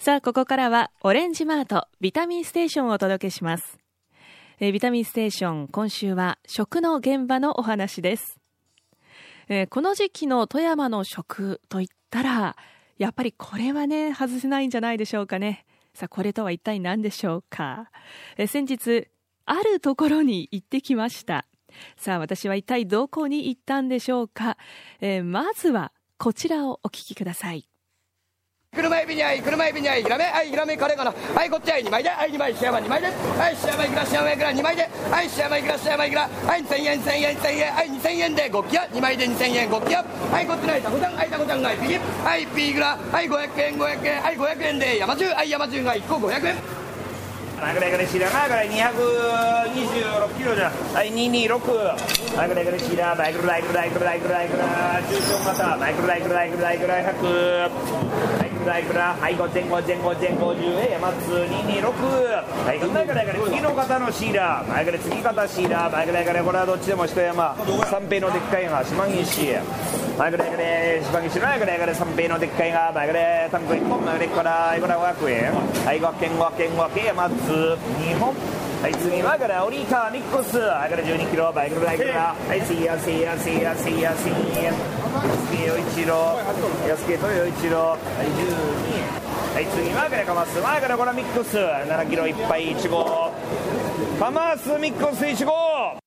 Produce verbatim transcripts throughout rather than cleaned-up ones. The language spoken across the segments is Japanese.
さあここからはオレンジマートビタミンステーションをお届けします。えー、ビタミンステーション、今週は食の現場のお話です。えー、この時期の富山の食といったらやっぱりこれはね外せないんじゃないでしょうかね。さあこれとは一体何でしょうか。えー、先日あるところに行ってきました。さあ私は一体どこに行ったんでしょうか。えー、まずはこちらをお聞きください。 車エビにあい、車エビにあい、ヒラメ、あい、ヒラメカレーかな、はい、こっちあい、にまいで、あい、にまい、シヤマにまいで、はい、シヤマいくら、シヤマいくら、にまいで、はい、シヤマいくら、シヤマいくら、はい、せんえん、せんえん、せんえん、はい、にせんえんで、ごきや、にまいでにせんえん、ごきや、はい、こっちのあい、タコちゃん、はい、タコちゃんがい、ピギ、はい、ピーグラ、はい、ごひゃくえん、ごひゃくえん、はい、ごひゃくえんで、山中、はい、山中がいっこごひゃくえん。 あぐらぐらしらながらにひゃくにじゅうろくキロじゃ、はいにひゃくにじゅうろく、あぐらぐらしらバイクライクライクライクライクラ中小型バイクライクライクライクライひゃくバイクライクラはいごぜんごぜんごぜんごじゅうえ山津にひゃくにじゅうろくはいバイクライクラ次の方のシーラーバイクラ次方シーラーバイクライクラこれはどっちでも一山三平のでっかいが島岸バイクライクラ島岸のバイクライクラ三平のでっかいがバイクライタンクいっぽんバイクライからいくらごひゃくえんはいごひゃくえんごひゃくえんごひゃくえん山津にほんはい次はからオリカーミックスあからじゅうにキロバイクライクラはいせいやせいやせいやせいやせいや安家陽一郎安家と陽一郎はいじゅうにはい次はからカマスはからこれミックスななキロいっぱいいちごカマスミックスいちご。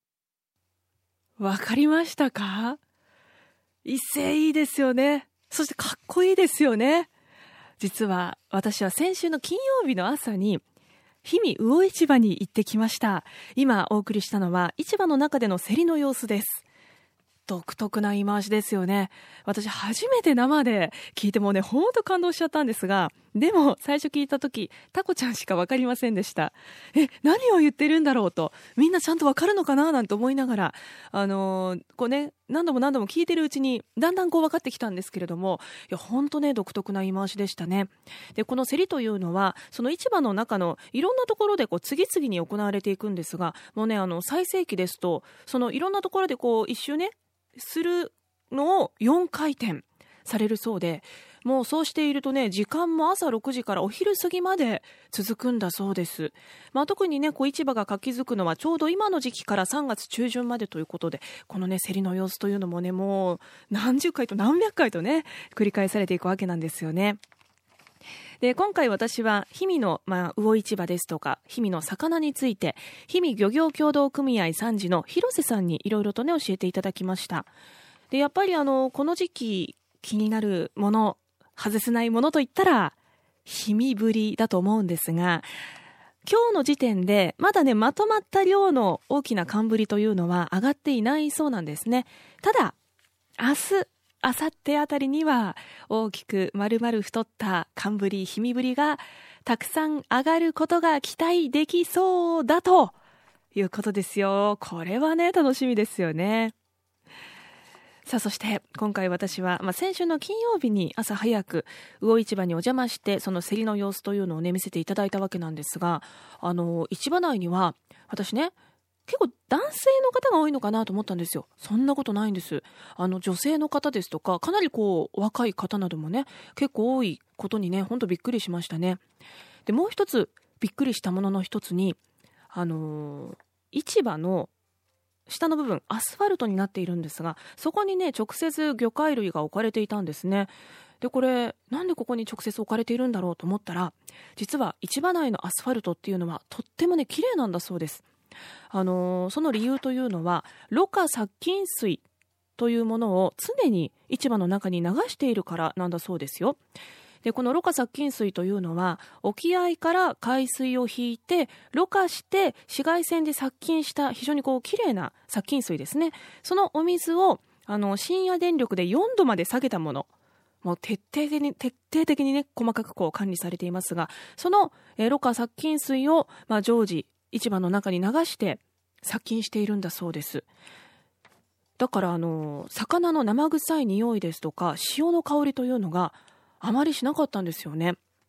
わかりましたか。一斉いいですよね。そしてかっこいいですよね。実は私は先週の金曜日の朝に氷見魚市場に行ってきました。今お送りしたのは市場の中での競りの様子です。独特な言い回しですよね。私初めて生で聞いてもねほんと感動しちゃったんですが、でも最初聞いた時タコちゃんしか分かりませんでした。え何を言ってるんだろうと、みんなちゃんと分かるのかななんて思いながらあのー、こうね何度も何度も聞いてるうちにだんだんこう分かってきたんですけれども、いや本当ね独特な言い回しでしたね。でこの競りというのはその市場の中のいろんなところでこう次々に行われていくんですが、もうねあの最盛期ですとそのいろんなところでこう一周ねするのをよんかい転されるそうで、もうそうしているとね時間も朝ろくじからお昼過ぎまで続くんだそうです。まあ、特にねこう市場が活気づくのはちょうど今の時期からさんがつ中旬までということで、このね競りの様子というのもねもう何十回と何百回とね繰り返されていくわけなんですよね。で今回私は氷見の、まあ、魚市場ですとか氷見の魚について氷見漁業協同組合参事の広瀬さんにいろいろとね教えていただきました。でやっぱりあのこの時期気になるもの外せないものといったら氷見ぶりだと思うんですが、今日の時点でまだねまとまった量の大きな寒ぶりというのは上がっていないそうなんですね。ただ明日あさってあたりには大きく丸々太った寒ぶり氷見ぶりがたくさん上がることが期待できそうだということですよ。これはね楽しみですよね。さあそして今回私は、まあ、先週の金曜日に朝早く魚市場にお邪魔してその競りの様子というのをね見せていただいたわけなんですが、あの市場内には私ね結構男性の方が多いのかなと思ったんですよ。そんなことないんです。あの女性の方ですとかかなりこう若い方などもね結構多いことにね本当びっくりしましたね。でもう一つびっくりしたものの一つにあのー、市場の下の部分アスファルトになっているんですが、そこにね直接魚介類が置かれていたんですね。でこれなんでここに直接置かれているんだろうと思ったら、実は市場内のアスファルトっていうのはとってもね綺麗なんだそうです。あのー、その理由というのはろ過殺菌水というものを常に市場の中に流しているからなんだそうですよ。でこのろ過殺菌水というのは沖合から海水を引いてろ過して紫外線で殺菌した非常にこう綺麗な殺菌水ですね。そのお水をあの深夜電力でよんどまで下げたもの、もう徹底的に徹底的にね細かくこう管理されていますが、そのえろ過殺菌水を、まあ、常時市場の中に流して殺菌しているんだそうです。だからあの魚の生臭い匂いですとか塩の香りというのがあまりしなかったんですよね。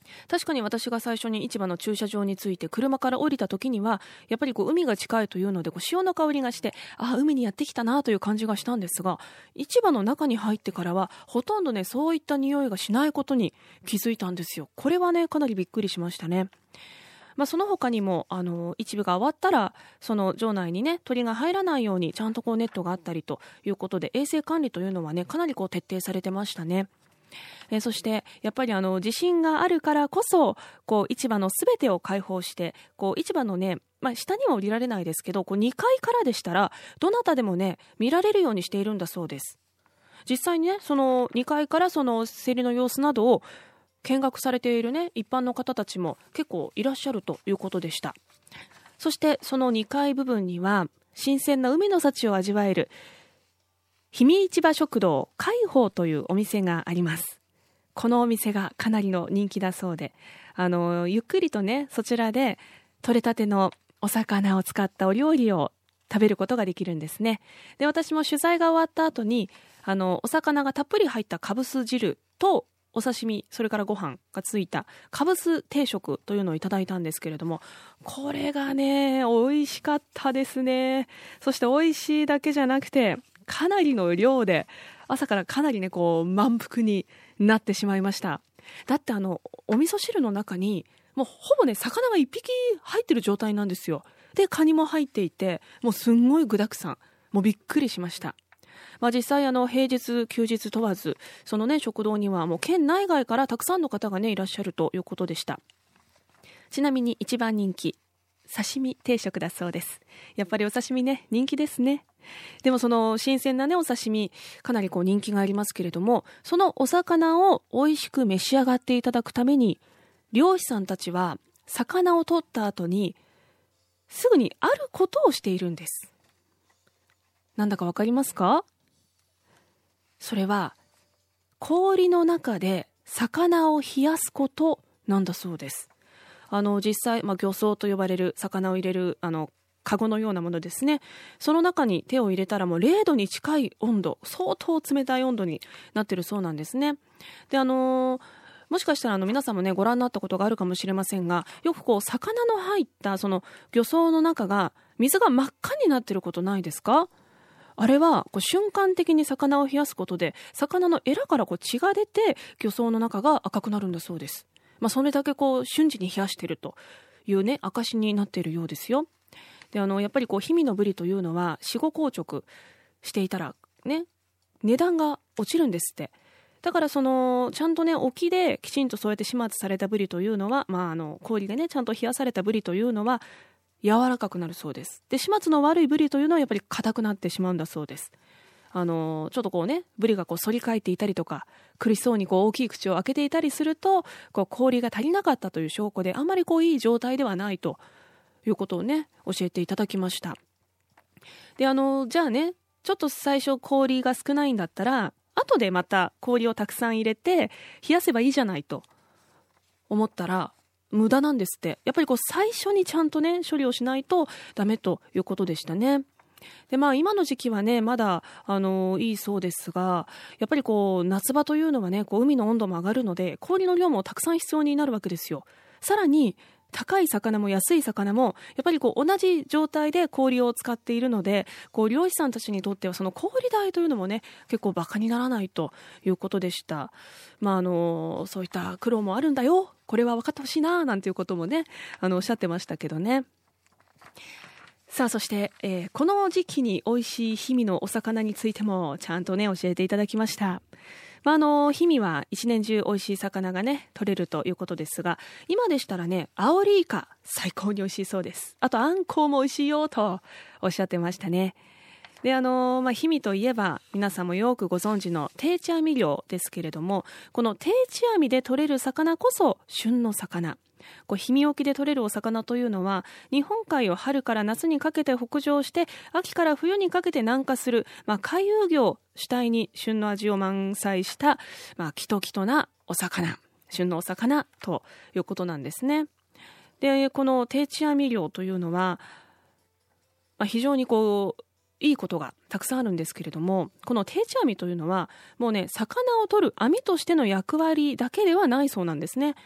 確かに私が最初に市場の駐車場に着いて車から降りた時にはやっぱりこう海が近いというのでこう潮の香りがして、あ、海にやってきたなという感じがしたんですが、市場の中に入ってからはほとんどねそういった匂いがしないことに気づいたんですよ。これはねかなりびっくりしましたね。まあ、その他にもあの市場が終わったらその場内にね鳥が入らないようにちゃんとこうネットがあったりということで、衛生管理というのはねかなりこう徹底されてましたね。えー、そしてやっぱりあの地震があるからこそこう市場のすべてを開放してこう市場のね、まあ、下には降りられないですけどこうにかいからでしたらどなたでもね見られるようにしているんだそうです。実際にねそのにかいからその競りの様子などを見学されているね一般の方たちも結構いらっしゃるということでした。そしてそのにかい部分には新鮮な海の幸を味わえる氷見市場食堂海宝というお店があります。このお店がかなりの人気だそうで、あのゆっくりとねそちらで取れたてのお魚を使ったお料理を食べることができるんですね。で、私も取材が終わった後にあのお魚がたっぷり入ったかぶす汁とお刺身、それからご飯がついたかぶす定食というのをいただいたんですけれども、これがね美味しかったですね。そして美味しいだけじゃなくてかなりの量で朝からかなりねこう満腹になってしまいました。だってあのお味噌汁の中にもうほぼね魚がいっぴき入ってる状態なんですよ。でカニも入っていてもうすんごい具だくさん、もうびっくりしました。まあ、実際あの平日休日問わずそのね食堂にはもう県内外からたくさんの方がねいらっしゃるということでした。ちなみに一番人気刺身定食だそうです。やっぱりお刺身ね人気ですね。でもその新鮮なねお刺身かなりこう人気がありますけれども、そのお魚を美味しく召し上がっていただくために漁師さんたちは魚を取った後にすぐにあることをしているんです。なんだかわかりますか？それは氷の中で魚を冷やすことなんだそうです。あの実際、まあ、漁槽と呼ばれる魚を入れるあのカゴのようなものですね。その中に手を入れたらもうれいどに近い温度、相当冷たい温度になっているそうなんですね。であのー、もしかしたらあの皆さんもねご覧になったことがあるかもしれませんが、よくこう魚の入ったその漁槽の中が水が真っ赤になっていることないですか？あれはこう瞬間的に魚を冷やすことで魚のエラからこう血が出て漁槽の中が赤くなるんだそうです。まあ、それだけこう瞬時に冷やしているというね証になっているようですよ。であのやっぱりこう氷見のブリというのは死後硬直していたらね値段が落ちるんですって。だからそのちゃんとね沖できちんとそうやって始末されたブリというのは、まあ、あの氷でねちゃんと冷やされたブリというのは柔らかくなるそうです。で始末の悪いブリというのはやっぱり硬くなってしまうんだそうです。あのちょっとこうねブリがこう反り返っていたりとか苦しそうにこう大きい口を開けていたりするとこう氷が足りなかったという証拠であんまりこういい状態ではないということをね教えていただきました。であのじゃあねちょっと最初氷が少ないんだったら後でまた氷をたくさん入れて冷やせばいいじゃないと思ったら無駄なんですって。やっぱりこう最初にちゃんとね処理をしないとダメということでしたね。でまあ今の時期はねまだあのいいそうですが、やっぱりこう夏場というのはねこう海の温度も上がるので氷の量もたくさん必要になるわけですよ。さらに高い魚も安い魚もやっぱりこう同じ状態で氷を使っているので、こう漁師さんたちにとってはその氷代というのもね結構バカにならないということでした。まああのそういった苦労もあるんだよ、これは分かってほしいななんていうこともねあのおっしゃってましたけどね。さあそして、えー、この時期に美味しい氷見のお魚についてもちゃんとね教えていただきました。まあ、あの氷見は一年中美味しい魚がね取れるということですが、今でしたらねアオリイカ最高に美味しいそうです。あとアンコウも美味しいよとおっしゃってましたね。であのまあ、氷見といえば皆さんもよくご存知の定置網漁ですけれども、この定置網で取れる魚こそ旬の魚。こう氷見沖で取れるお魚というのは日本海を春から夏にかけて北上して秋から冬にかけて南下する、まあ、回遊魚を主体に旬の味を満載した、まあ、キトキトなお魚、旬のお魚ということなんですね。でこの定置網漁というのは、まあ、非常にこういいことがたくさんあるんですけれども、この定置網というのはもうね魚を取る網としての役割だけではないそうなんですね。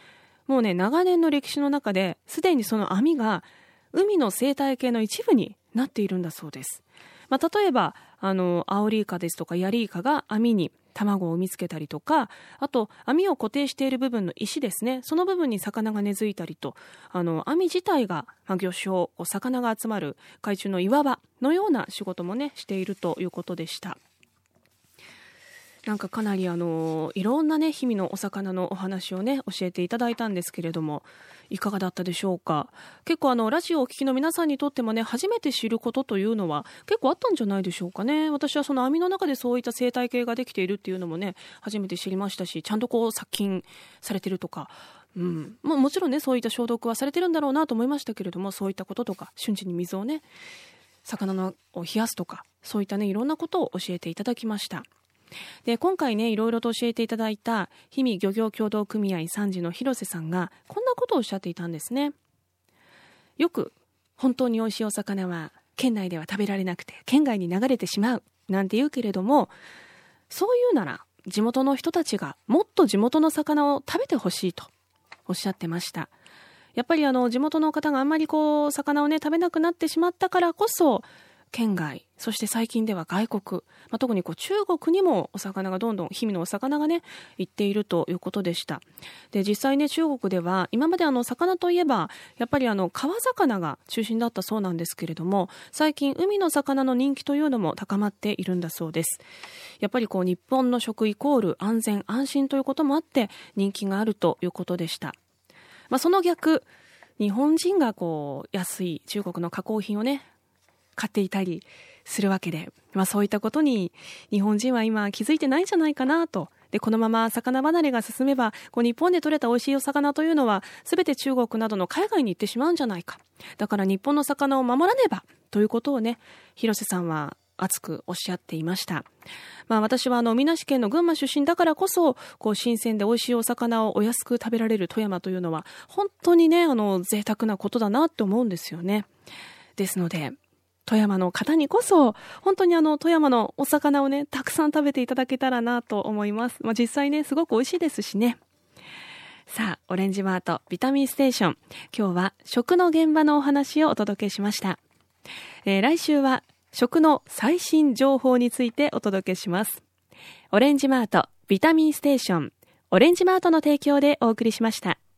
もうね、長年の歴史の中ですでにその網が海の生態系の一部になっているんだそうです。まあ、例えばあのアオリイカですとかヤリイカが網に卵を産みつけたりとか、あと網を固定している部分の石ですね、その部分に魚が根付いたりと、あの網自体が、まあ、魚礁、魚が集まる海中の岩場のような仕事もねしているということでした。なんかかなりあのいろんなね氷見のお魚のお話をね教えていただいたんですけれども、いかがだったでしょうか。結構あのラジオをお聞きの皆さんにとってもね、初めて知ることというのは結構あったんじゃないでしょうかね。私はその網の中でそういった生態系ができているっていうのもね初めて知りましたし、ちゃんとこう殺菌されてるとか、うん、も, もちろんねそういった消毒はされてるんだろうなと思いましたけれども、そういったこととか瞬時に水をね魚のを冷やすとか、そういったねいろんなことを教えていただきました。で今回ねいろいろと教えていただいた氷見漁業協同組合参事の広瀬さんがこんなことをおっしゃっていたんですね。よく本当に美味しいお魚は県内では食べられなくて県外に流れてしまうなんて言うけれども、そういうなら地元の人たちがもっと地元の魚を食べてほしいとおっしゃってました。やっぱりあの地元の方があんまりこう魚をね食べなくなってしまったからこそ、県外、そして最近では外国、まあ、特にこう中国にもお魚がどんどん氷見のお魚がね行っているということでした。で実際ね中国では今まであの魚といえばやっぱりあの川魚が中心だったそうなんですけれども、最近海の魚の人気というのも高まっているんだそうです。やっぱりこう日本の食イコール安全安心ということもあって人気があるということでした。まあ、その逆、日本人がこう安い中国の加工品をね買っていたりするわけで、まあ、そういったことに日本人は今気づいてないんじゃないかなと。でこのまま魚離れが進めばこう日本で採れた美味しいお魚というのは全て中国などの海外に行ってしまうんじゃないか、だから日本の魚を守らねばということをね広瀬さんは熱くおっしゃっていました。まあ、私はあの海なし県の群馬出身だからこそこう新鮮で美味しいお魚をお安く食べられる富山というのは本当にねあの贅沢なことだなって思うんですよね。ですので富山の方にこそ本当にあの富山のお魚をねたくさん食べていただけたらなと思います。まあ、実際ねすごく美味しいですしね。さあオレンジマートビタミンステーション、今日は食の現場のお話をお届けしました。えー、来週は食の最新情報についてお届けします。オレンジマートビタミンステーション、オレンジマートの提供でお送りしました。